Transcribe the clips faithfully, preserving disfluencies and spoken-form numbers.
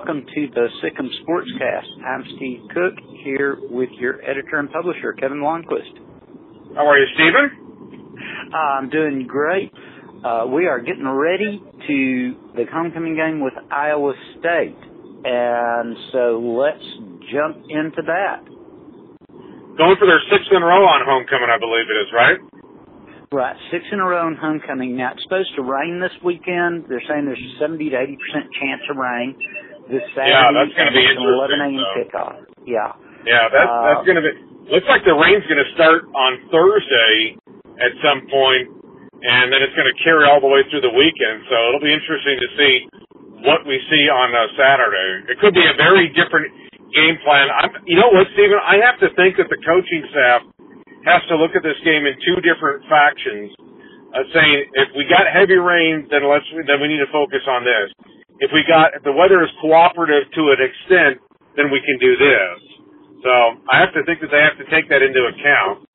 welcome to the Sikkim Sportscast. I'm Steve Cook, here with your editor and publisher, Kevin Lonnquist. How are you, Stephen? I'm doing great. Uh, we are getting ready to the homecoming game with Iowa State, and so let's jump into that. Going for their sixth in a row on homecoming, I believe it is, right? Right, six in a row on homecoming. Now, it's supposed to rain this weekend. They're saying there's a seventy to eighty percent chance of rain this Saturday. Yeah, that's going to be interesting. eleven a.m. So. kickoff. Yeah. Yeah, that's, uh, that's going to be, looks like the rain's going to start on Thursday at some point, and then it's going to carry all the way through the weekend. So it'll be interesting to see what we see on uh, Saturday. It could be a very different game plan. I'm, you know what, Stephen? I have to think that the coaching staff has to look at this game in two different factions, uh, saying if we got heavy rain, then let's then we need to focus on this. If we got if the weather is cooperative to an extent, then we can do this. So I have to think that they have to take that into account.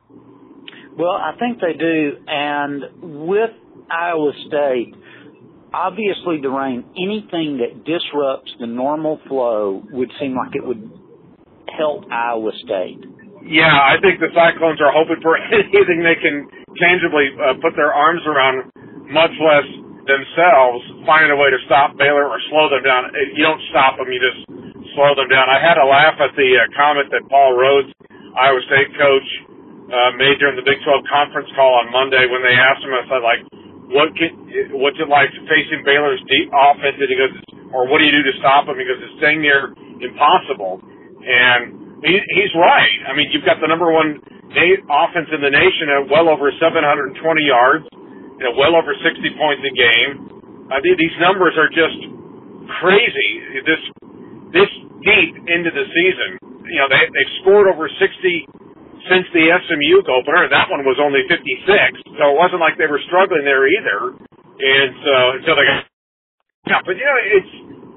Well, I think they do, and with Iowa State, obviously the rain, anything that disrupts the normal flow would seem like it would help Iowa State. Yeah, I think the Cyclones are hoping for anything they can tangibly uh, put their arms around, much less themselves, finding a way to stop Baylor or slow them down. You don't stop them, you just slow them down. I had a laugh at the uh, comment that Paul Rhodes, Iowa State coach, uh, made during the Big twelve conference call on Monday when they asked him, I said, like, what can, what's it like facing Baylor's deep offense? And he goes, or what do you do to stop them? He goes, it's dang near impossible. And He, he's right. I mean, you've got the number one na- offense in the nation at well over seven hundred twenty yards, you know, well over sixty points a game. Uh, th- these numbers are just crazy. This this deep into the season, you know, they they've scored over sixty since the S M U opener. That one was only fifty-six, so it wasn't like they were struggling there either. And so until they got, yeah, but you know, it's.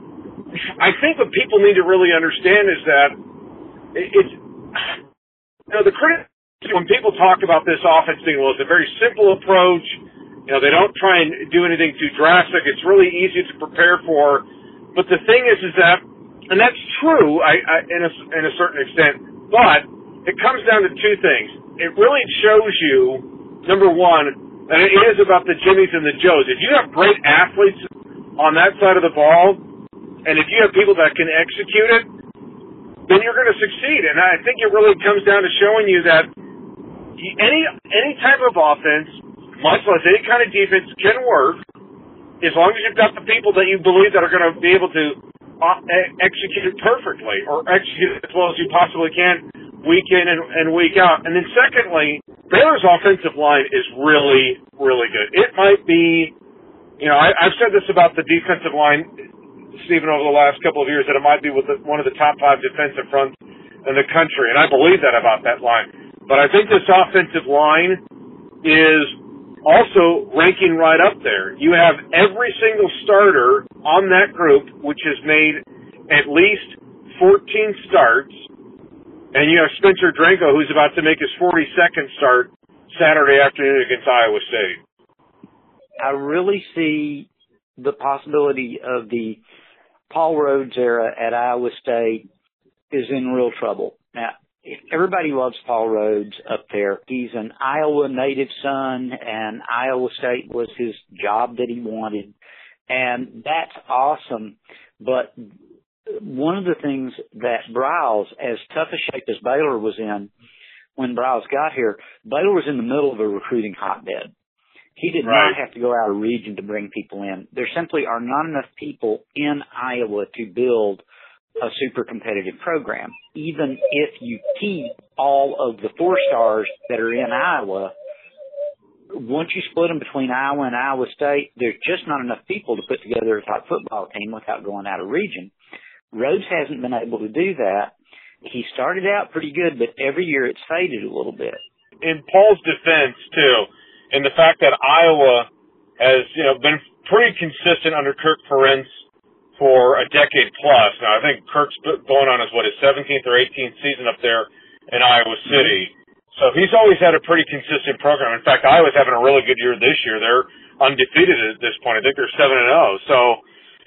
I think what people need to really understand is that. It's, you know, the criticism when people talk about this offense thing, well, it's a very simple approach. You know, they don't try and do anything too drastic. It's really easy to prepare for. But the thing is, is that, and that's true I, I, in, a, in a certain extent, but it comes down to two things. It really shows you, number one, that it is about the Jimmies and the Joes. If you have great athletes on that side of the ball, and if you have people that can execute it, then you're going to succeed. And I think it really comes down to showing you that any any type of offense, much less any kind of defense, can work as long as you've got the people that you believe that are going to be able to uh, execute it perfectly or execute it as well as you possibly can week in and, and week out. And then secondly, Baylor's offensive line is really, really good. It might be, you know, I, I've said this about the defensive line, Stephen, over the last couple of years, that it might be with the, one of the top five defensive fronts in the country, and I believe that about that line. But I think this offensive line is also ranking right up there. You have every single starter on that group, which has made at least fourteen starts, and you have Spencer Dranko, who's about to make his forty-second start Saturday afternoon against Iowa State. I really see the possibility of the Paul Rhodes era at Iowa State is in real trouble. Now, everybody loves Paul Rhodes up there. He's an Iowa native son, and Iowa State was his job that he wanted, and that's awesome. But one of the things that Briles, as tough a shape as Baylor was in when Briles got here, Baylor was in the middle of a recruiting hotbed. He did right. not have to go out of region to bring people in. There simply are not enough people in Iowa to build a super competitive program. Even if you keep all of the four stars that are in Iowa, once you split them between Iowa and Iowa State, there's just not enough people to put together a top football team without going out of region. Rhodes hasn't been able to do that. He started out pretty good, but every year it's faded a little bit. In Paul's defense, too, and the fact that Iowa has, you know, been pretty consistent under Kirk Ferentz for a decade plus. Now, I think Kirk's going on his, what, his seventeenth or eighteenth season up there in Iowa City. So he's always had a pretty consistent program. In fact, Iowa's having a really good year this year. They're undefeated at this point. I think they're seven and oh. So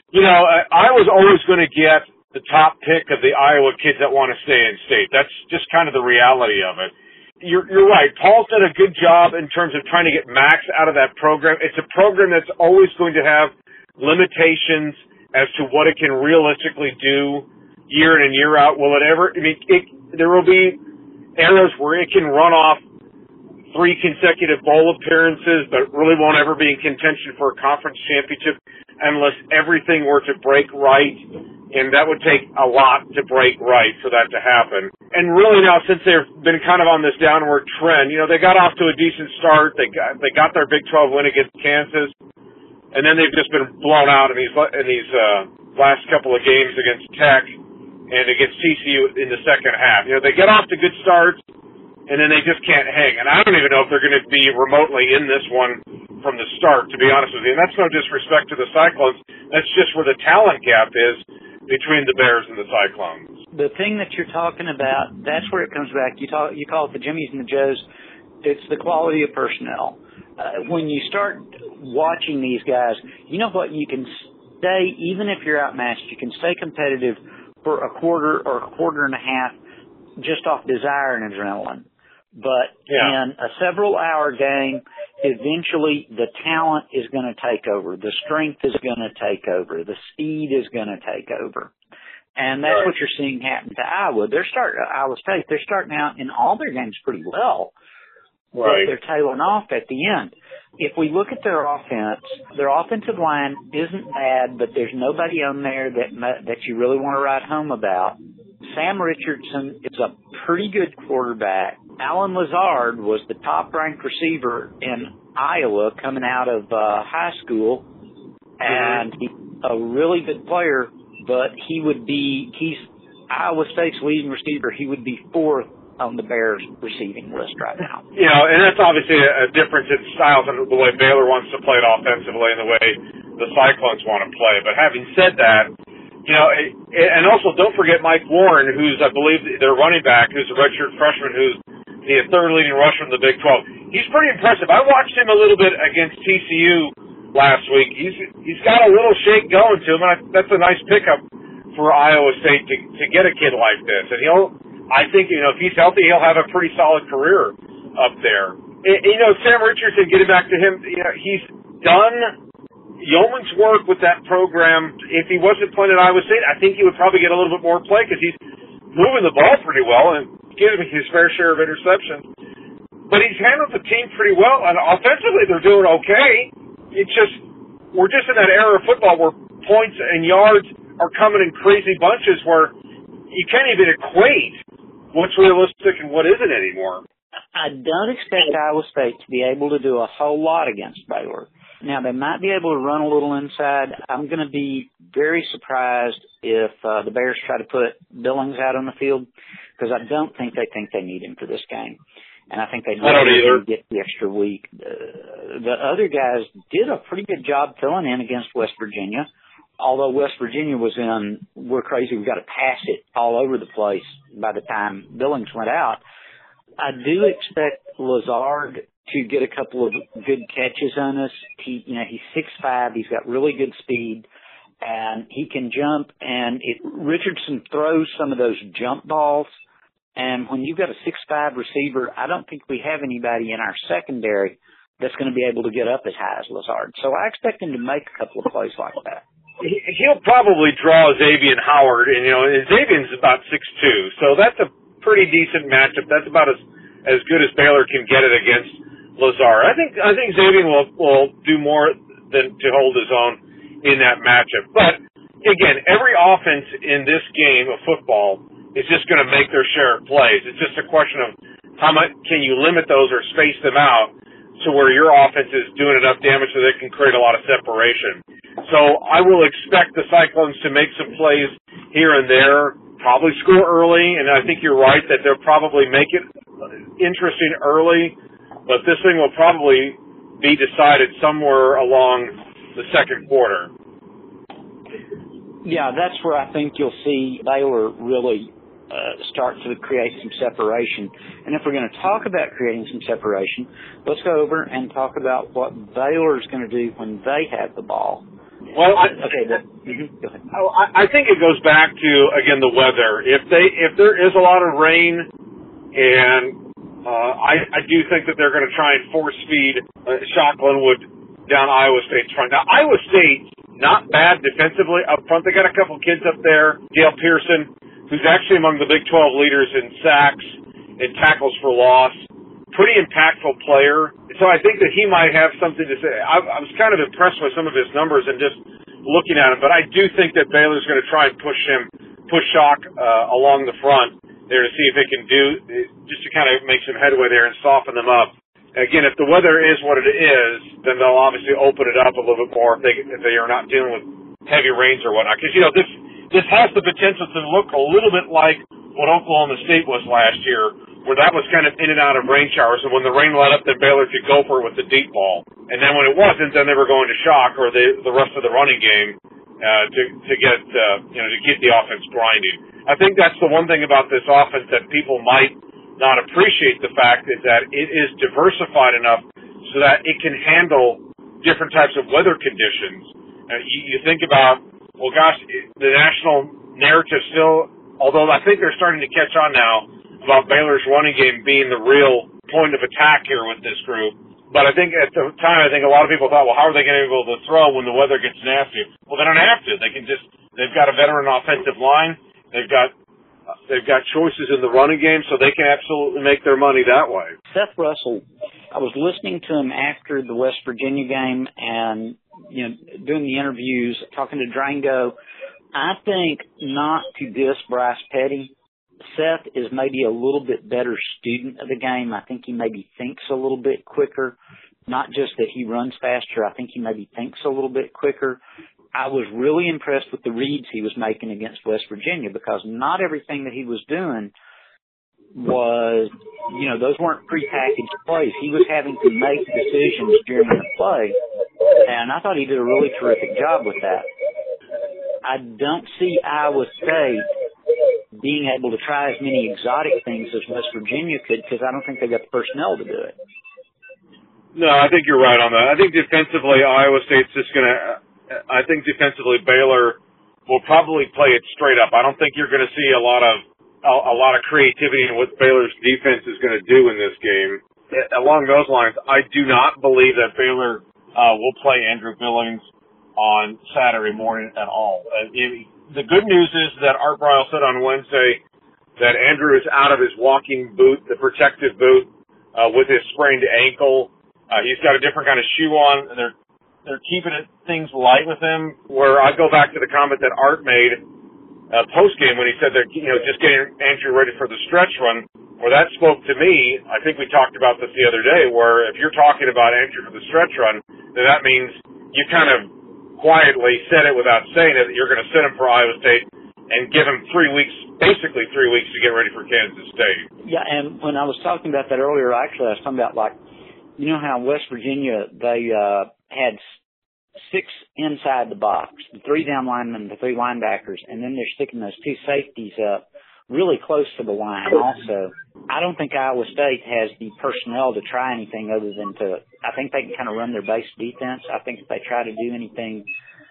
You know, I, I was always going to get the top pick of the Iowa kids that want to stay in state. That's just kind of the reality of it. You're, you're right. Paul's done a good job in terms of trying to get max out of that program. It's a program that's always going to have limitations as to what it can realistically do year in and year out. Will it ever? I mean, it, there will be eras where it can run off three consecutive bowl appearances, but really won't ever be in contention for a conference championship unless everything were to break right. And that would take a lot to break right for that to happen. And really now, since they've been kind of on this downward trend, you know, they got off to a decent start. They got they got their Big twelve win against Kansas, and then they've just been blown out in these in these uh, last couple of games against Tech and against T C U in the second half. You know, they get off to good starts, and then they just can't hang. And I don't even know if they're going to be remotely in this one from the start, to be honest with you. And that's no disrespect to the Cyclones. That's just where the talent gap is between the Bears and the Cyclones. The thing that you're talking about, that's where it comes back. You talk, you call it the Jimmies and the Joes. It's the quality of personnel. Uh, when you start watching these guys, you know what? You can stay, even if you're outmatched, you can stay competitive for a quarter or a quarter and a half just off desire and adrenaline. But yeah. in a several-hour game, eventually the talent is going to take over. The strength is going to take over. The speed is going to take over. And that's right. what you're seeing happen to Iowa. They're start, Iowa State, they're starting out in all their games pretty well. Right. But they're tailing off at the end. If we look at their offense, their offensive line isn't bad, but there's nobody on there that that you really want to write home about. Sam Richardson is a pretty good quarterback. Alan Lazard was the top-ranked receiver in Iowa coming out of uh, high school, and he's a really good player, but he would be, he's Iowa State's leading receiver. He would be fourth on the Bears receiving list right now. You know, and that's obviously a, a difference in styles and the way Baylor wants to play it offensively and the way the Cyclones want to play. But having said that, you know, and also don't forget Mike Warren, who's, I believe, their running back, who's a redshirt freshman, who's the third leading rusher in the Big twelve. He's pretty impressive. I watched him a little bit against T C U last week. He's he's got a little shake going to him, and I, that's a nice pickup for Iowa State to to get a kid like this. And he'll, I think, you know, if he's healthy, he'll have a pretty solid career up there. And, you know, Sam Richardson, getting back to him, you know, he's done yeoman's work with that program. If he wasn't playing at Iowa State, I think he would probably get a little bit more play because he's moving the ball pretty well and giving his fair share of interceptions. But he's handled the team pretty well, and offensively they're doing okay. It's just, we're just in that era of football where points and yards are coming in crazy bunches where you can't even equate what's realistic and what isn't anymore. I don't expect Iowa State to be able to do a whole lot against Baylor. Now, they might be able to run a little inside. I'm going to be very surprised if uh, the Bears try to put Billings out on the field because I don't think they think they need him for this game. And I think they need to get the extra week. Uh, the other guys did a pretty good job filling in against West Virginia, although West Virginia was in, we're crazy, we've got to pass it all over the place by the time Billings went out. I do expect Lazard to get a couple of good catches on us. He, you know, he's six five. He's got really good speed, and he can jump. And it, Richardson throws some of those jump balls. And when you've got a six five receiver, I don't think we have anybody in our secondary that's going to be able to get up as high as Lazard. So I expect him to make a couple of plays like that. He'll probably draw Xavier Howard, and you know, Xavier's about six two, so that's a pretty decent matchup. That's about as as good as Baylor can get it against Lazard. I think I think Xavier will will do more than to hold his own in that matchup. But again, every offense in this game of football is just going to make their share of plays. It's just a question of how much can you limit those or space them out to where your offense is doing enough damage so they can create a lot of separation. So I will expect the Cyclones to make some plays here and there, probably score early, and I think you're right that they'll probably make it interesting early, but this thing will probably be decided somewhere along the second quarter. Yeah, that's where I think you'll see Baylor really uh, start to create some separation. And if we're going to talk about creating some separation, let's go over and talk about what Baylor's going to do when they have the ball. Well, I, okay. The, mm-hmm, go ahead. I, I think it goes back to, again, the weather. If they if there is a lot of rain, and uh, I, I do think that they're going to try and force feed uh, Shock Linwood down Iowa State's front. Now, Iowa State, not bad defensively up front. They got a couple kids up there. Dale Pearson, who's actually among the Big twelve leaders in sacks and tackles for loss. Pretty impactful player. So I think that he might have something to say. I, I was kind of impressed with some of his numbers and just looking at him, but I do think that Baylor's going to try and push him, push Shock uh, along the front there to see if they can do, just to kind of make some headway there and soften them up. Again, if the weather is what it is, then they'll obviously open it up a little bit more if they if they are not dealing with heavy rains or whatnot. Because, you know, this this has the potential to look a little bit like what Oklahoma State was last year, where that was kind of in and out of rain showers, and when the rain let up, then Baylor could go for it with the deep ball. And then when it wasn't, then they were going to Shock or the the rest of the running game uh, to to get uh, you know to keep the offense grinding. I think that's the one thing about this offense that people might not appreciate the fact is that it is diversified enough so that it can handle different types of weather conditions. Uh, you, you think about, well, gosh, the national narrative still, although I think they're starting to catch on now about Baylor's running game being the real point of attack here with this group. But I think at the time, I think a lot of people thought, well, how are they going to be able to throw when the weather gets nasty? Well, they don't have to. They can just, they've got a veteran offensive line. They've got They've got choices in the running game, so they can absolutely make their money that way. Seth Russell, I was listening to him after the West Virginia game and, you know, doing the interviews, talking to Drango. I think, not to diss Bryce Petty, Seth is maybe a little bit better student of the game. I think he maybe thinks a little bit quicker. Not just that he runs faster, I think he maybe thinks a little bit quicker. I was really impressed with the reads he was making against West Virginia, because not everything that he was doing was, you know, those weren't prepackaged plays. He was having to make decisions during the play, and I thought he did a really terrific job with that. I don't see Iowa State being able to try as many exotic things as West Virginia could, because I don't think they've got the personnel to do it. No, I think you're right on that. I think defensively, Iowa State's just going to I think defensively Baylor will probably play it straight up. I don't think you're going to see a lot of a, a lot of creativity in what Baylor's defense is going to do in this game. Along those lines, I do not believe that Baylor uh, will play Andrew Billings on Saturday morning at all. Uh, the good news is that Art Briles said on Wednesday that Andrew is out of his walking boot, the protective boot, uh, with his sprained ankle. Uh, he's got a different kind of shoe on, and they're They're keeping it, things light with him, where I go back to the comment that Art made uh, post-game when he said that, you know, just getting Andrew ready for the stretch run, where that spoke to me. I think we talked about this the other day, where if you're talking about Andrew for the stretch run, then that means you kind of quietly said it without saying it, that you're going to sit him for Iowa State and give him three weeks, basically three weeks to get ready for Kansas State. Yeah, and when I was talking about that earlier, actually, I was talking about, like, you know how West Virginia, they uh, had six inside the box, the three down linemen, the three linebackers, and then they're sticking those two safeties up really close to the line also. I don't think Iowa State has the personnel to try anything other than to, I think they can kind of run their base defense. I think if they try to do anything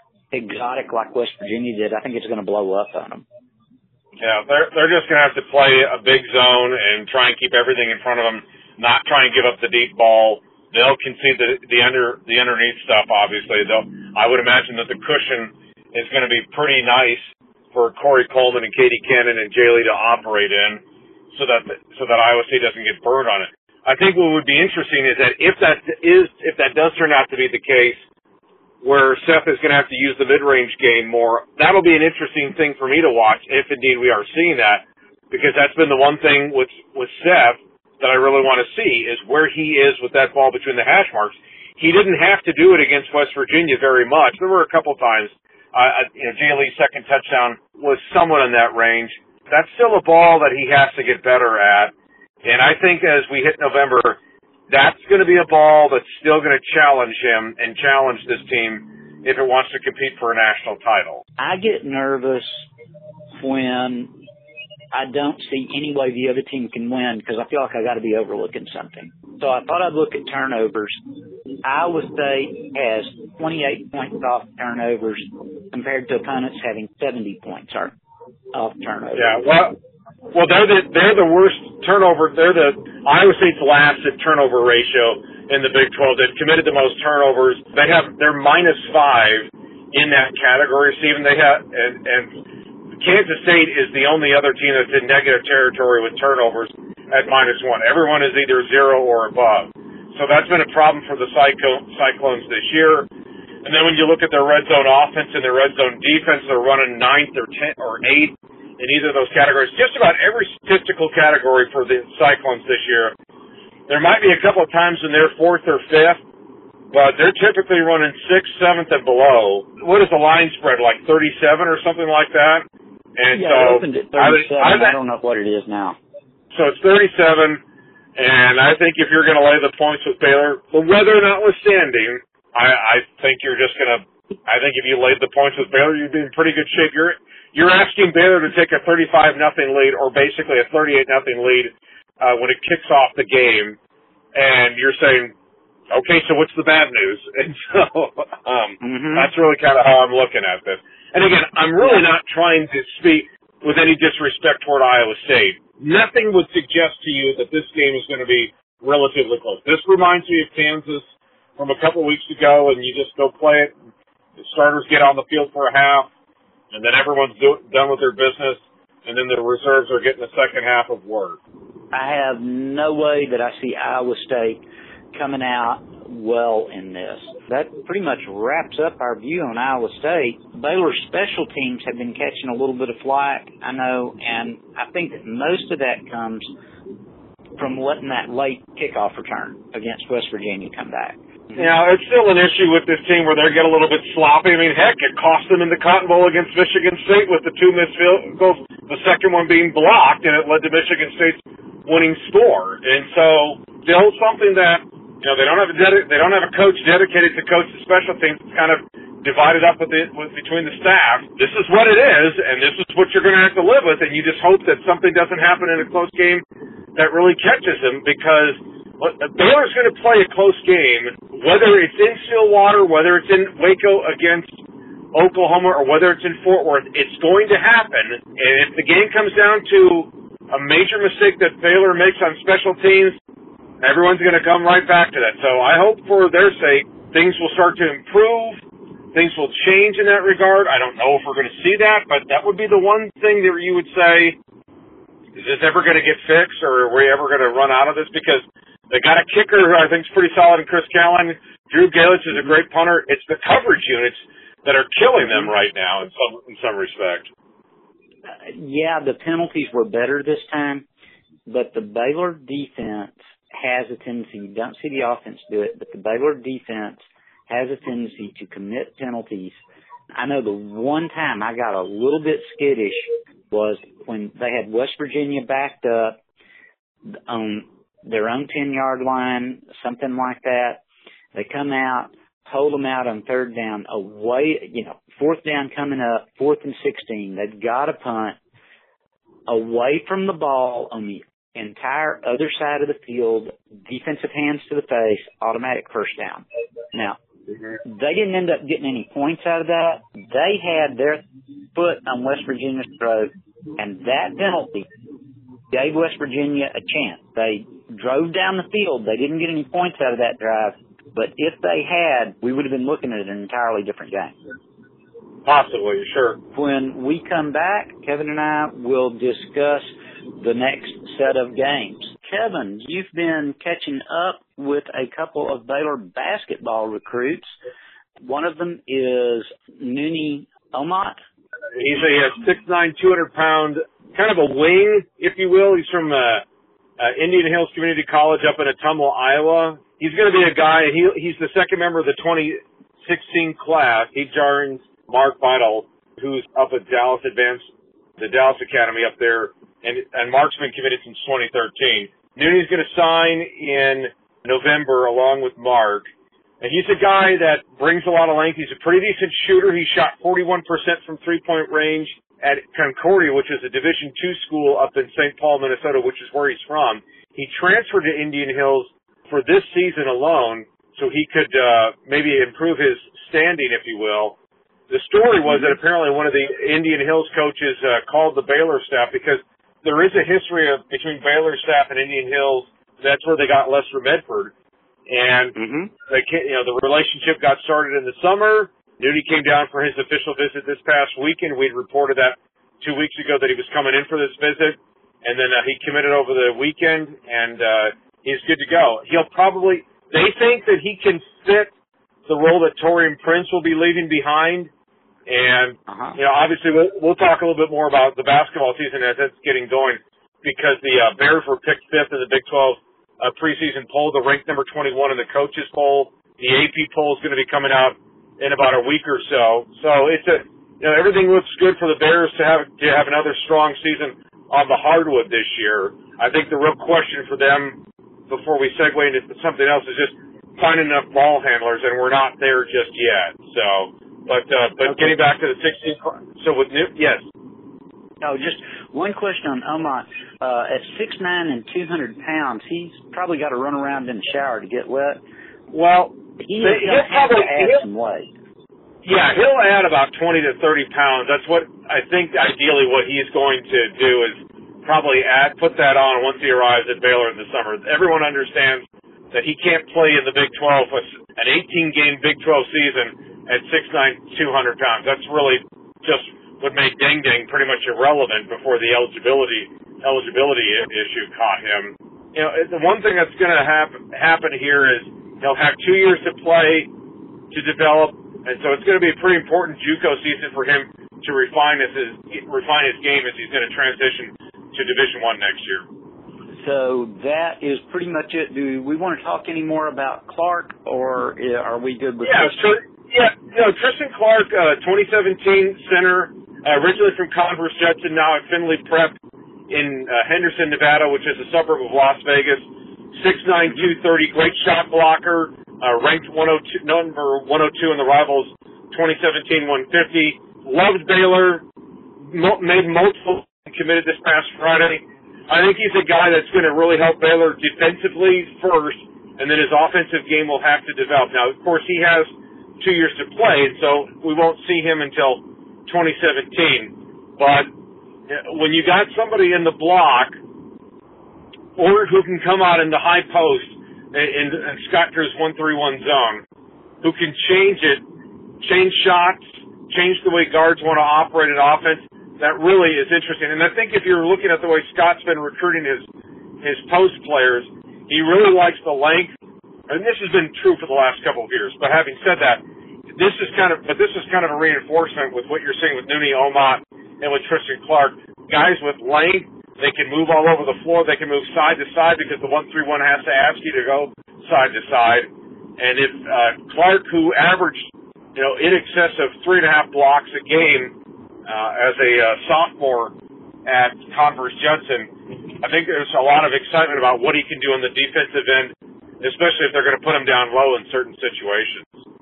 exotic like West Virginia did, I think it's going to blow up on them. Yeah, they're, they're just going to have to play a big zone and try and keep everything in front of them, not try and give up the deep ball. They'll concede the, the under the underneath stuff, obviously. They'll, I would imagine that the cushion is going to be pretty nice for Corey Coleman and Katie Cannon and Jay Lee to operate in, so that so that Iowa State doesn't get burned on it. I think what would be interesting is that if that is if that does turn out to be the case, where Seth is going to have to use the mid-range game more, that'll be an interesting thing for me to watch, if indeed we are seeing that, because that's been the one thing with with Seth that I really want to see is where he is with that ball between the hash marks. He didn't have to do it against West Virginia very much. There were a couple times, uh, you know, Jay Lee's second touchdown was somewhat in that range. That's still a ball that he has to get better at. And I think as we hit November, that's going to be a ball that's still going to challenge him and challenge this team if it wants to compete for a national title. I get nervous when I don't see any way the other team can win, because I feel like I got to be overlooking something. So I thought I'd look at turnovers. Iowa State has twenty-eight points off turnovers compared to opponents having seventy points off turnovers. Yeah, well, well, they're the they're the worst turnover. They're the Iowa State's last at turnover ratio in the Big twelve. They've committed the most turnovers. They have they're minus five in that category. Stephen, they have and, and Kansas State is the only other team that's in negative territory with turnovers at minus one. Everyone is either zero or above. So that's been a problem for the Cyclones this year. And then when you look at their red zone offense and their red zone defense, they're running ninth or tenth or eighth in either of those categories. Just about every statistical category for the Cyclones this year. There might be a couple of times when they're fourth or fifth, but they're typically running sixth, seventh, and below. What is the line spread, like thirty-seven or something like that? And yeah, so it opened at thirty-seven. I, I, I don't know what it is now. So it's thirty-seven, and I think if you're going to lay the points with Baylor, the weather notwithstanding, I, I think you're just going to. I think if you laid the points with Baylor, you'd be in pretty good shape. You're you're asking Baylor to take a thirty-five nothing lead, or basically a thirty-eight nothing lead uh, when it kicks off the game, and you're saying, okay, so what's the bad news? And so um, mm-hmm. that's really kind of how I'm looking at this. And again, I'm really not trying to speak with any disrespect toward Iowa State. Nothing would suggest to you that this game is going to be relatively close. This reminds me of Kansas from a couple weeks ago, and you just go play it. The starters get on the field for a half, and then everyone's do, done with their business, and then the reserves are getting the second half of work. I have no way that I see Iowa State coming out well in this. That pretty much wraps up our view on Iowa State. Baylor's special teams have been catching a little bit of flack, I know, and I think that most of that comes from letting that late kickoff return against West Virginia come back. Yeah, it's still an issue with this team where they get a little bit sloppy. I mean, heck, it cost them in the Cotton Bowl against Michigan State with the two missed field goals, the second one being blocked, and it led to Michigan State's winning score. And so, still something that, you know, they don't have a dedi- they don't have a coach dedicated to coach the special teams. It's kind of divided up with it with, between the staff. This is what it is, and this is what you're going to have to live with. And you just hope that something doesn't happen in a close game that really catches them, because Baylor's going to play a close game, whether it's in Stillwater, whether it's in Waco against Oklahoma, or whether it's in Fort Worth. It's going to happen, and if the game comes down to a major mistake that Baylor makes on special teams, everyone's going to come right back to that. So I hope for their sake things will start to improve, things will change in that regard. I don't know if we're going to see that, but that would be the one thing that you would say, is this ever going to get fixed, or are we ever going to run out of this? Because they got a kicker who I think is pretty solid in Chris Callan. Drew Galich is a great punter. It's the coverage units that are killing them right now in some in some respect. Uh, yeah, the penalties were better this time, but the Baylor defense has a tendency, you don't see the offense do it, but the Baylor defense has a tendency to commit penalties. I know the one time I got a little bit skittish was when they had West Virginia backed up on their own ten-yard line, something like that. They come out, hold them out on third down, away, you know, fourth down coming up, fourth and sixteen. They've got to punt away from the ball on the entire other side of the field, defensive hands to the face, automatic first down. Now, they didn't end up getting any points out of that. They had their foot on West Virginia's throat, and that penalty gave West Virginia a chance. They drove down the field. They didn't get any points out of that drive, but if they had, we would have been looking at an entirely different game. Possibly, sure. When we come back, Kevin and I will discuss the next set of games. Kevin, you've been catching up with a couple of Baylor basketball recruits. One of them is Nooney Omot. He's a six nine, two hundred pound, kind of a wing, if you will. He's from uh, uh, Indian Hills Community College up in Ottumwa, Iowa. He's going to be a guy, he, he's the second member of the twenty sixteen class. He joins Mark Vidal, who's up at Dallas Advanced, the Dallas Academy up there. And, and Mark's been committed since twenty thirteen. Nooney's going to sign in November along with Mark. And he's a guy that brings a lot of length. He's a pretty decent shooter. He shot forty-one percent from three-point range at Concordia, which is a Division two school up in Saint Paul, Minnesota, which is where he's from. He transferred to Indian Hills for this season alone, so he could uh, maybe improve his standing, if you will. The story was that apparently one of the Indian Hills coaches uh, called the Baylor staff because there is a history of between Baylor staff and Indian Hills. That's where they got Lester Medford, and mm-hmm. they, you know, the relationship got started in the summer. Nudie came down for his official visit this past weekend. We'd reported that two weeks ago that he was coming in for this visit, and then uh, he committed over the weekend, and uh, he's good to go. He'll probably, they think that he can fit the role that Taurean Prince will be leaving behind, and, uh-huh. you know, obviously we'll, we'll talk a little bit more about the basketball season as it's getting going, because the uh, Bears were picked fifth in the Big twelve uh, preseason poll. They're ranked number twenty-one in the coaches poll. The A P poll is going to be coming out in about a week or so. So it's a, you know, everything looks good for the Bears to have to have another strong season on the hardwood this year. I think the real question for them before we segue into something else is just finding enough ball handlers, and we're not there just yet. So, but uh, but okay. Getting back to the sixteen, so with New, yes. No, just one question on Omot. Uh, at six nine and two hundred pounds, he's probably got to run around in the shower to get wet. Well, He is going to have to add some weight. Yeah, he'll add about twenty to thirty pounds. That's what I think ideally what he's going to do is probably add, put that on once he arrives at Baylor in the summer. Everyone understands that he can't play in the Big twelve, an eighteen-game Big twelve season at six nine, two hundred pounds. That's really just what made Deng Deng pretty much irrelevant before the eligibility eligibility issue caught him. You know, the one thing that's going to happen happen here is he'll have two years to play, to develop, and so it's going to be a pretty important JUCO season for him to refine his refine his game as he's going to transition to Division One next year. So that is pretty much it. Do we want to talk any more about Clark, or are we good with yeah, Tristan? So, yeah, no, Tristan Clark, uh, twenty seventeen center, uh, originally from Converse Judson, now at Findlay Prep in uh, Henderson, Nevada, which is a suburb of Las Vegas. six nine, two thirty, great shot blocker, uh, ranked one oh two, number one oh two in the Rivals twenty seventeen one fifty. Loved Baylor, mo- made multiple, committed this past Friday. I think he's a guy that's going to really help Baylor defensively first, and then his offensive game will have to develop. Now, of course, he has two years to play, and so we won't see him until twenty seventeen. But when you got somebody in the block, or who can come out in the high post in, in Scott Drew's one three one zone, who can change it, change shots, change the way guards want to operate an offense, that really is interesting. And I think if you're looking at the way Scott's been recruiting his his post players, he really likes the length. And this has been true for the last couple of years. But having said that, this is kind of but this is kind of a reinforcement with what you're seeing with Nooney Omot and with Tristan Clark. Guys with length. They can move all over the floor. They can move side to side because the one three one has to ask you to go side to side. And if uh, Clark, who averaged, you know, in excess of three and a half blocks a game uh, as a uh, sophomore at Converse Judson, I think there's a lot of excitement about what he can do on the defensive end, especially if they're going to put him down low in certain situations.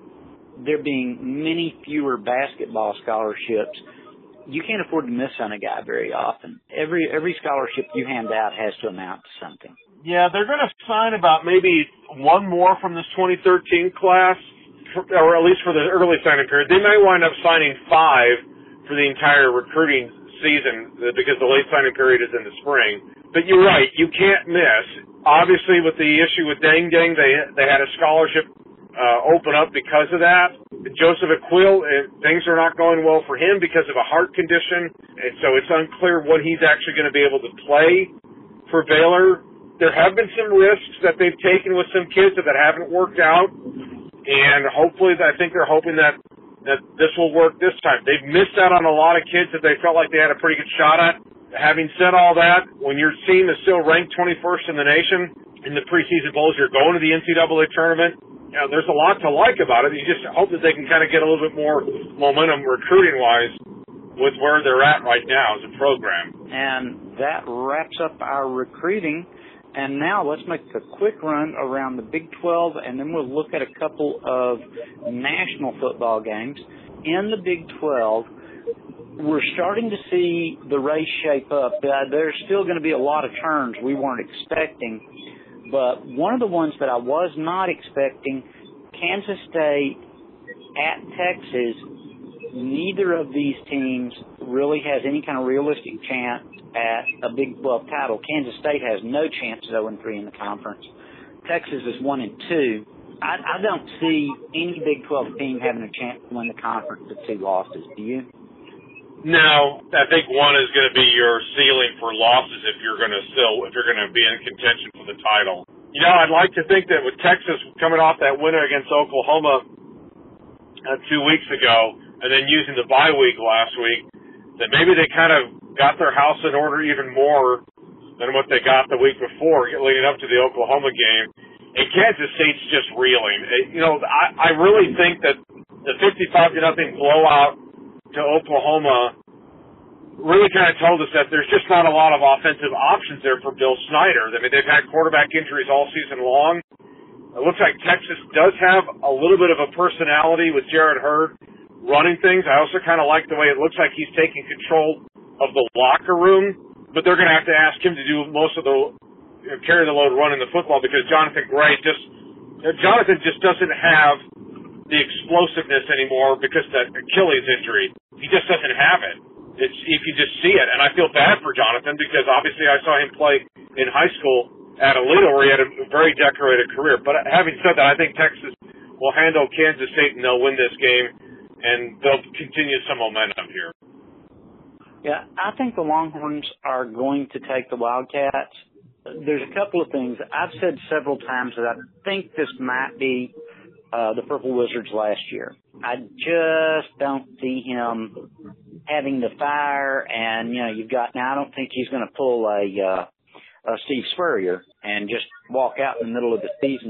There being many fewer basketball scholarships, you can't afford to miss on a guy very often. Every every scholarship you hand out has to amount to something. Yeah, they're going to sign about maybe one more from this twenty thirteen class, or at least for the early signing period. They may wind up signing five for the entire recruiting season because the late signing period is in the spring. But you're right, you can't miss. Obviously, with the issue with Deng Deng, they they had a scholarship Uh, open up because of that. Joseph Aquil, uh, things are not going well for him because of a heart condition, and so it's unclear what he's actually going to be able to play for Baylor. There have been some risks that they've taken with some kids that haven't worked out, and hopefully, I think they're hoping that, that this will work this time. They've missed out on a lot of kids that they felt like they had a pretty good shot at. Having said all that, when your team is still ranked twenty-first in the nation in the preseason bowls, you're going to the N C double A tournament, you know, there's a lot to like about it. You just hope that they can kind of get a little bit more momentum recruiting-wise with where they're at right now as a program. And that wraps up our recruiting. And now let's make a quick run around the Big twelve, and then we'll look at a couple of national football games. In the Big twelve, we're starting to see the race shape up. Uh, there's still going to be a lot of turns we weren't expecting. But one of the ones that I was not expecting Kansas State at Texas, neither of these teams really has any kind of realistic chance at a Big twelve title. Kansas State has no chance at oh and three in the conference. Texas is one and two. I, I don't see any Big twelve team having a chance to win the conference with two losses. Do you? No, I think one is going to be your ceiling for losses if you're going to still if you're going to be in contention for the title. You know, I'd like to think that with Texas coming off that winner against Oklahoma uh, two weeks ago, and then using the bye week last week, that maybe they kind of got their house in order even more than what they got the week before, leading up to the Oklahoma game. And Kansas State's just reeling. You know, I, I really think that the fifty-five to nothing blowout to Oklahoma really kind of told us that there's just not a lot of offensive options there for Bill Snyder. I mean, they've had quarterback injuries all season long. It looks like Texas does have a little bit of a personality with Jared Hurd running things. I also kind of like the way it looks like he's taking control of the locker room, but they're going to have to ask him to do most of the you know, carry the load running the football because Jonathan Gray just you know, Jonathan just doesn't have the explosiveness anymore because of that Achilles injury. He just doesn't have it. It's, you can just see it, and I feel bad for Jonathan because obviously I saw him play in high school at Alito where he had a very decorated career. But having said that, I think Texas will handle Kansas State and they'll win this game, and they'll continue some momentum here. Yeah, I think the Longhorns are going to take the Wildcats. There's a couple of things. I've said several times that I think this might be uh, the Purple Wizards last year. I just don't see him having the fire, and, you know, you've got, now I don't think he's going to pull a, uh, a Steve Spurrier and just walk out in the middle of the season.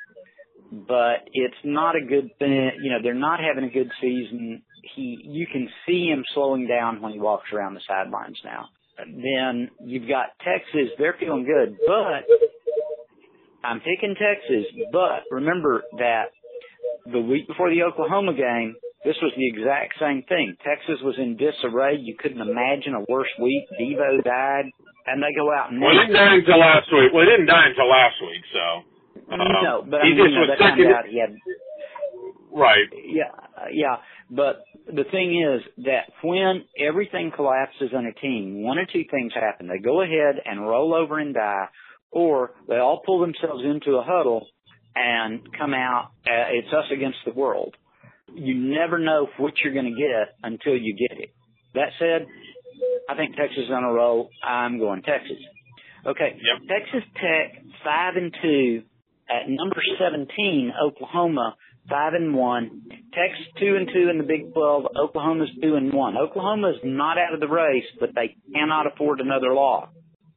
But it's not a good thing. You know, they're not having a good season. He, you can see him slowing down when he walks around the sidelines now. Then you've got Texas. They're feeling good, but I'm picking Texas. But remember that the week before the Oklahoma game, this was the exact same thing. Texas was in disarray. You couldn't imagine a worse week. Devo died, and they go out and well, he didn't die until last week. Well, he didn't die until last week, so. Um, no, but he I mean, just you know, was they found second. out he had. Right. Yeah, yeah. But the thing is that when everything collapses on a team, one or two things happen. They go ahead and roll over and die, or they all pull themselves into a huddle and come out, uh, it's us against the world. You never know what you're going to get until you get it. That said, I think Texas is on a roll. I'm going Texas. Okay, yep. Texas Tech, five and two. At number seventeen, Oklahoma, five and one. Texas, two and two in the Big twelve. Oklahoma's two and one. Oklahoma's not out of the race, but they cannot afford another loss.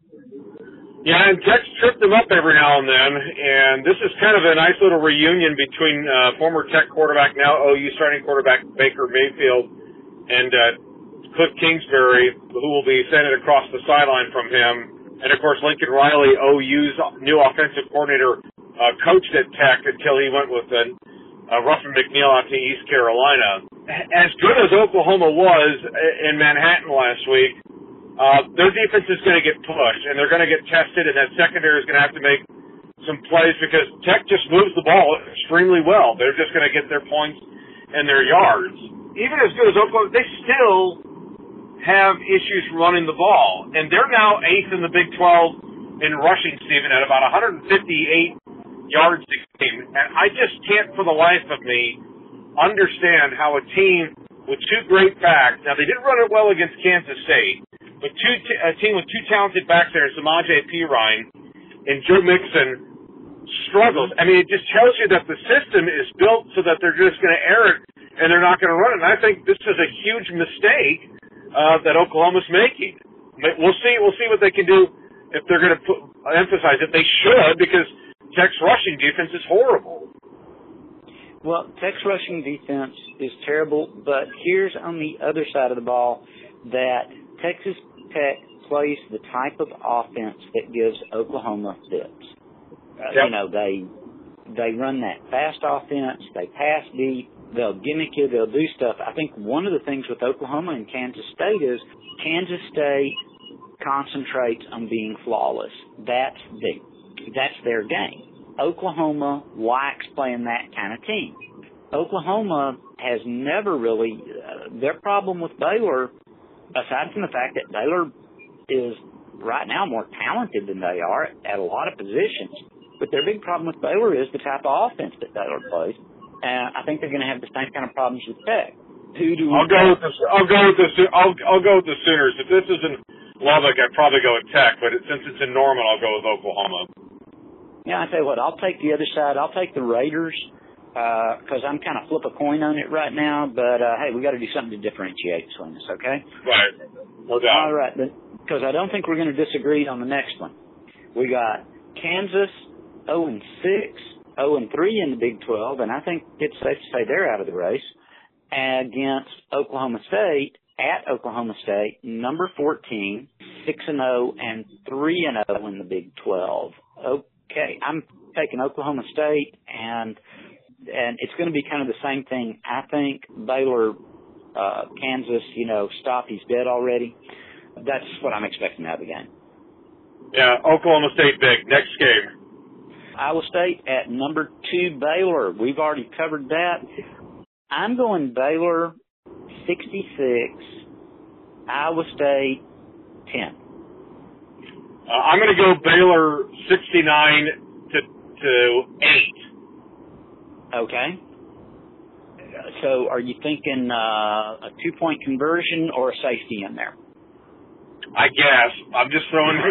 Yeah, and Tech's tripped them up every now and then, and this is kind of a nice little reunion between uh, former Tech quarterback, now O U starting quarterback Baker Mayfield, and uh, Cliff Kingsbury, who will be sending across the sideline from him, and of course Lincoln Riley, O U's new offensive coordinator, uh, coached at Tech until he went with uh, uh, Ruffin McNeil out to East Carolina. As good as Oklahoma was in Manhattan last week, Uh, their defense is going to get pushed, and they're going to get tested, and that secondary is going to have to make some plays because Tech just moves the ball extremely well. They're just going to get their points and their yards. Even as good as Oklahoma, they still have issues running the ball, and they're now eighth in the Big twelve in rushing, Stephen, at about one hundred fifty-eight yards a game. And I just can't for the life of me understand how a team with two great backs, now they did run it well against Kansas State, but two t- a team with two talented backs there, Samaje Perine and Joe Mixon, struggles. I mean, it just tells you that the system is built so that they're just going to air it and they're not going to run it. And I think this is a huge mistake uh, that Oklahoma's making. We'll see. We'll see what they can do if they're going to put, emphasize it. They should, because Tech's rushing defense is horrible. Well, Tech's rushing defense is terrible, but here's on the other side of the ball that Texas Tech plays the type of offense that gives Oklahoma fits. Uh, yep. You know, they they run that fast offense, they pass deep, they'll gimmick you, they'll do stuff. I think one of the things with Oklahoma and Kansas State is Kansas State concentrates on being flawless. That's the, that's their game. Oklahoma likes playing that kind of team. Oklahoma has never really, uh, their problem with Baylor, aside from the fact that Baylor is right now more talented than they are at a lot of positions, but their big problem with Baylor is the type of offense that Baylor plays. And I think they're going to have the same kind of problems with Tech. Who do we I'll go with the I'll go with the I'll I'll go with the Sooners. If this is in Lubbock, I'd probably go with Tech, but it, since it's in Norman, I'll go with Oklahoma. Yeah, I tell you what, I'll take the other side. I'll take the Raiders because uh, I'm kind of flip a coin on it right now. But uh, hey, we got to do something to differentiate between us, okay? Right, no doubt. All right, because I don't think we're going to disagree on the next one. We got Kansas zero and six, zero and three in the Big twelve, and I think it's safe to say they're out of the race. Against Oklahoma State at Oklahoma State, number fourteen, six and zero and three and zero in the Big twelve. Okay, I'm taking Oklahoma State, and and it's going to be kind of the same thing. I think Baylor, uh, Kansas, you know, stop, he's dead already. That's what I'm expecting out of the game. Yeah, Oklahoma State big. Next game. Iowa State at number two, Baylor. We've already covered that. I'm going Baylor sixty-six, Iowa State ten. Uh, I'm going to go Baylor sixty-nine to to eight. Okay. So are you thinking uh, a two-point conversion or a safety in there? I guess. I'm just throwing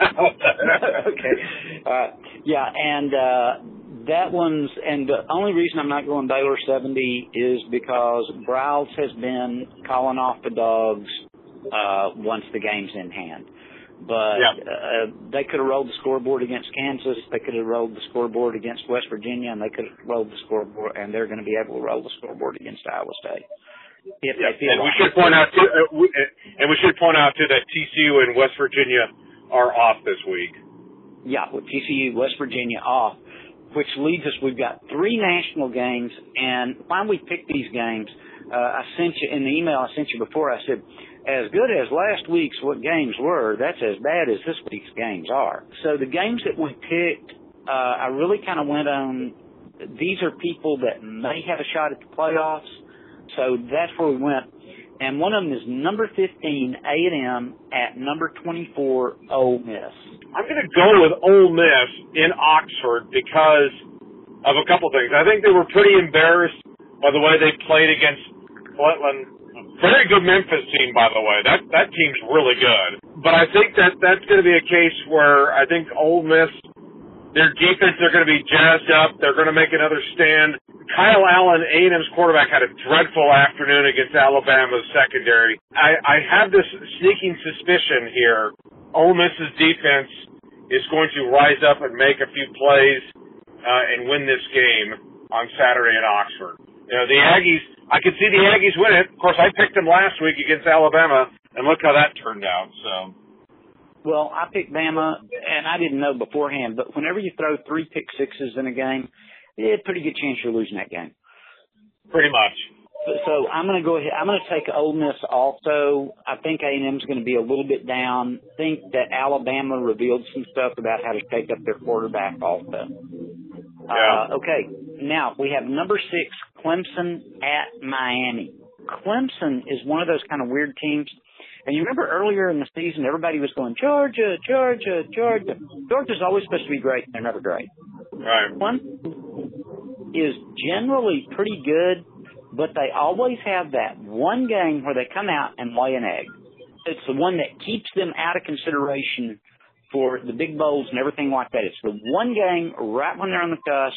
Okay. Uh, yeah, and uh, that one's, and the only reason I'm not going Baylor seventy is because Browse has been calling off the dogs uh, once the game's in hand. But yeah. uh, they could have rolled the scoreboard against Kansas. They could have rolled the scoreboard against West Virginia, and they could have rolled the scoreboard, and they're going to be able to roll the scoreboard against Iowa State. If yeah. they feel and like we should point out, too, uh, we, and we should point out too that T C U and West Virginia are off this week. Yeah, with T C U, West Virginia off, which leads us, we've got three national games, and why we pick these games, uh, I sent you, in the email I sent you before, I said, as good as last week's what games were, that's as bad as this week's games are. So the games that we picked, uh, I really kind of went on, these are people that may have a shot at the playoffs, so that's where we went. And one of them is number fifteen, A and M, at number twenty-four, Ole Miss. I'm going to go with Ole Miss in Oxford because of a couple things. I think they were pretty embarrassed by the way they played against Portland. Very good Memphis team, by the way. That that team's really good. But I think that that's going to be a case where I think Ole Miss, their defense, they're going to be jazzed up. They're going to make another stand. Kyle Allen, A and M's quarterback, had a dreadful afternoon against Alabama's secondary. I, I have this sneaking suspicion here. Ole Miss's defense is going to rise up and make a few plays uh, and win this game on Saturday in Oxford. You know, the Aggies, I could see the Aggies win it. Of course, I picked them last week against Alabama, and look how that turned out. So, well, I picked Bama, and I didn't know beforehand, but whenever you throw three pick sixes in a game, yeah, pretty good chance you're losing that game. Pretty much. So, so I'm going to go ahead. I'm going to take Ole Miss also. I think A and M's going to be a little bit down. I think that Alabama revealed some stuff about how to take up their quarterback also. Yeah. Uh, okay. Now, we have number six, Clemson at Miami. Clemson is one of those kind of weird teams. And you remember earlier in the season, everybody was going, Georgia, Georgia, Georgia. Georgia's always supposed to be great. They're never great. Right. Clemson is generally pretty good, but they always have that one game where they come out and lay an egg. It's the one that keeps them out of consideration for the big bowls and everything like that. It's the one game right when they're on the cusp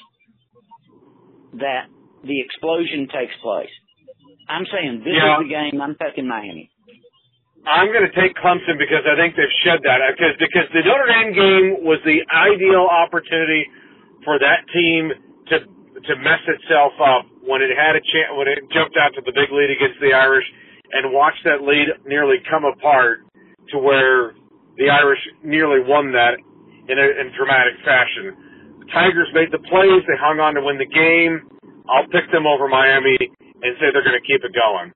that the explosion takes place. I'm saying this yeah. is the game. I'm taking Miami. I'm going to take Clemson because I think they've shed that. Because because the Notre Dame game was the ideal opportunity for that team to to mess itself up when it had a chance, when it jumped out to the big lead against the Irish, and watched that lead nearly come apart to where the Irish nearly won that in a in dramatic fashion. The Tigers made the plays. They hung on to win the game. I'll pick them over Miami and say they're going to keep it going.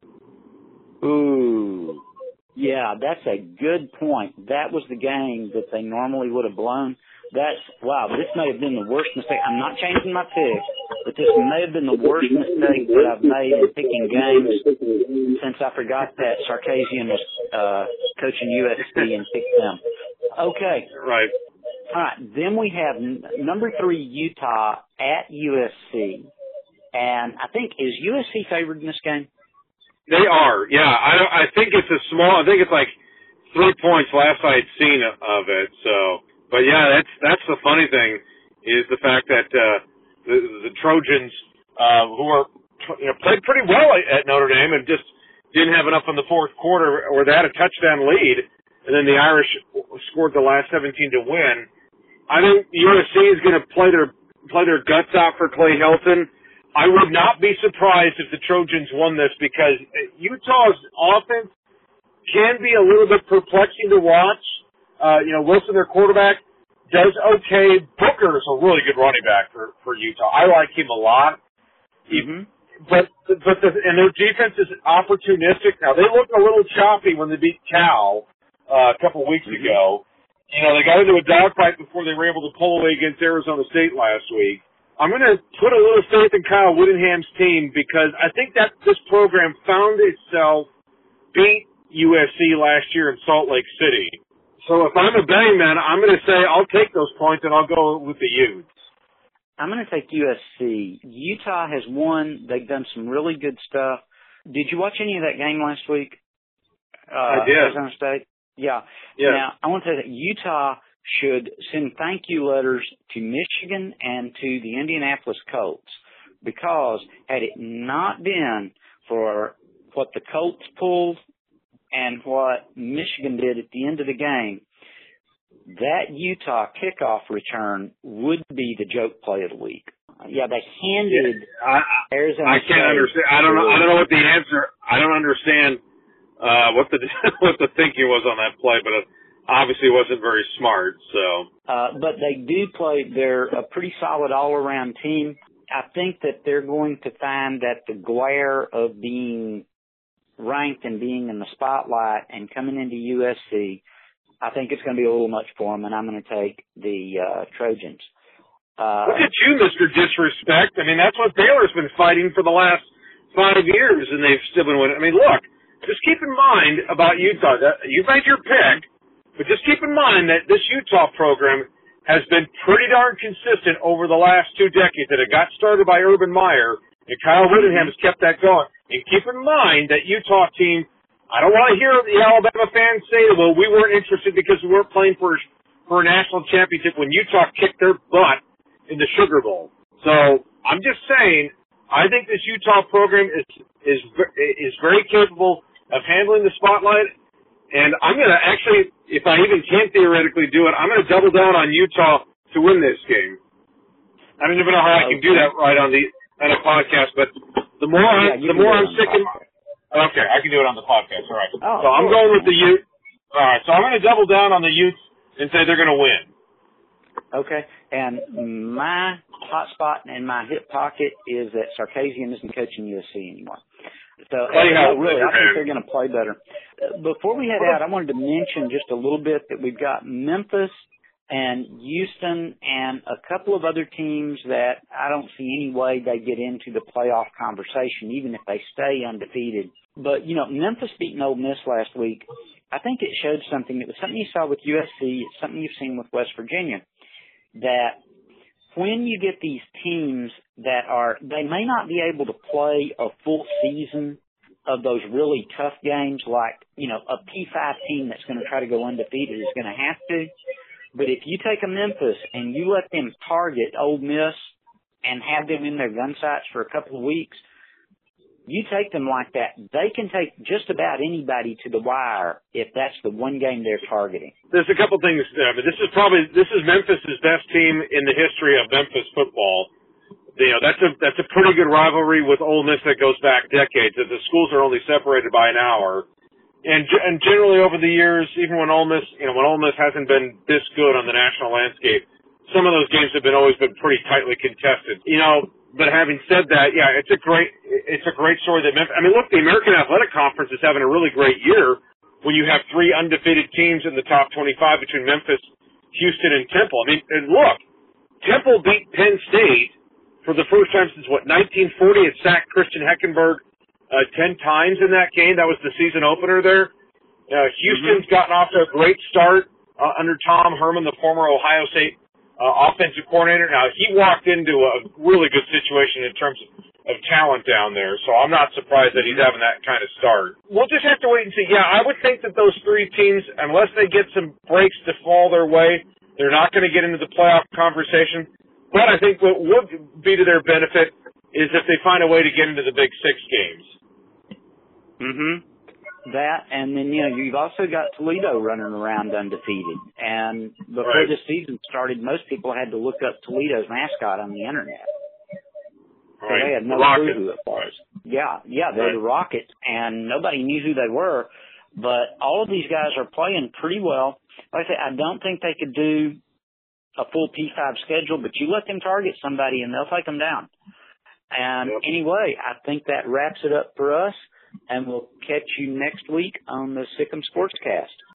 Ooh. Yeah, that's a good point. That was the game that they normally would have blown. That's, wow, this may have been the worst mistake. I'm not changing my pick, but this may have been the worst mistake that I've made in picking games since I forgot that Sarkisian was uh, coaching U S C and picked them. Okay. Right. All right. Then we have n- number three, Utah at U S C. And I think, is U S C favored in this game? They are, yeah. I I think it's a small, I think it's like three points last I had seen of it, so. But yeah, that's that's the funny thing is the fact that uh, the, the Trojans, uh, who are you know played pretty well at Notre Dame and just didn't have enough in the fourth quarter where they had a touchdown lead, and then the Irish scored the last seventeen to win. I think U S C is going to play their play their guts out for Clay Helton. I would not be surprised if the Trojans won this because Utah's offense can be a little bit perplexing to watch. Uh, you know, Wilson, their quarterback, does okay. Booker is a really good running back for, for Utah. I like him a lot. Mm-hmm. But, but the, and their defense is opportunistic. Now, they looked a little choppy when they beat Cal, uh, a couple weeks mm-hmm. ago. You know, they got into a dogfight before they were able to pull away against Arizona State last week. I'm going to put a little faith in Kyle Whittingham's team because I think that this program found itself beat U S C last year in Salt Lake City. So if I'm a betting man, I'm going to say I'll take those points and I'll go with the Utes. I'm going to take U S C. Utah has won. They've done some really good stuff. Did you watch any of that game last week? Uh, I did. Arizona State? Yeah. Yes. Now, I want to say that Utah should send thank you letters to Michigan and to the Indianapolis Colts because had it not been for what the Colts pulled and what Michigan did at the end of the game, that Utah kickoff return would be the joke play of the week. Yeah, they handed yeah, I, Arizona I can't State understand. I don't know. I don't know what the answer. I don't understand uh, what the what the thinking was on that play, but it obviously wasn't very smart. So, uh, but they do play. They're a pretty solid all-around team. I think that they're going to find that the glare of being ranked and being in the spotlight and coming into U S C, I think it's going to be a little much for them, and I'm going to take the uh, Trojans. Uh, Look at you, Mister Disrespect. I mean, that's what Baylor's been fighting for the last five years, and they've still been winning. I mean, look, just keep in mind about Utah. You've made your pick, but just keep in mind that this Utah program has been pretty darn consistent over the last two decades. That it got started by Urban Meyer, and Kyle Whittingham has kept that going. And keep in mind that Utah team, I don't want to hear the Alabama fans say, well, we weren't interested because we weren't playing for, for a national championship when Utah kicked their butt in the Sugar Bowl. So I'm just saying, I think this Utah program is is is very capable of handling the spotlight. And I'm going to actually, if I even can theoretically do it, I'm going to double down on Utah to win this game. I don't even know how I can do that right on the on a podcast, but the more yeah, I, the more I'm sick of. Okay, I can do it on the podcast. All right. Oh, so I'm cool. going with the Utes. All right, so I'm going to double down on the Utes and say they're going to win. Okay, and my hot spot in my hip pocket is that Sarkisian isn't coaching U S C anymore. So Play uh, how really, I man. think they're going to play better. Uh, before we head out, I wanted to mention just a little bit that we've got Memphis and Houston and a couple of other teams that I don't see any way they get into the playoff conversation, even if they stay undefeated. But, you know, Memphis beating Ole Miss last week, I think it showed something. It was something you saw with U S C. It's something you've seen with West Virginia, that when you get these teams that are, they may not be able to play a full season of those really tough games like, you know, a P five team that's going to try to go undefeated is going to have to. But if you take a Memphis and you let them target Ole Miss and have them in their gun sights for a couple of weeks, you take them like that, they can take just about anybody to the wire if that's the one game they're targeting. There's a couple things there. But this is probably this is Memphis's best team in the history of Memphis football. You know, that's a that's a pretty good rivalry with Ole Miss that goes back decades. That the schools are only separated by an hour. And and generally over the years, even when Ole Miss, you know, when Ole Miss hasn't been this good on the national landscape, some of those games have been always been pretty tightly contested. You know, but having said that, yeah, it's a great it's a great story that Memphis. I mean, look, the American Athletic Conference is having a really great year when you have three undefeated teams in the top twenty-five between Memphis, Houston and Temple. I mean, and look, Temple beat Penn State for the first time since, what, nineteen forty. It sacked Christian Heckenberg uh, ten times in that game. That was the season opener there. Uh, Houston's mm-hmm. gotten off to a great start uh, under Tom Herman, the former Ohio State uh, offensive coordinator. Now, he walked into a really good situation in terms of, of talent down there, so I'm not surprised that he's having that kind of start. We'll just have to wait and see. Yeah, I would think that those three teams, unless they get some breaks to fall their way, they're not going to get into the playoff conversation. But I think what would be to their benefit is if they find a way to get into the Big Six games. Mm-hmm. That, and then, you know, you've also got Toledo running around undefeated. And before right. the season started, most people had to look up Toledo's mascot on the Internet. So right. they had no Rockets. clue who it was. Yeah, yeah, they're right. the Rockets, and nobody knew who they were. But all of these guys are playing pretty well. Like I said, I don't think they could do a full P five schedule, but you let them target somebody and they'll take them down. And yep. anyway, I think that wraps it up for us, and we'll catch you next week on the Sick'em Sportscast.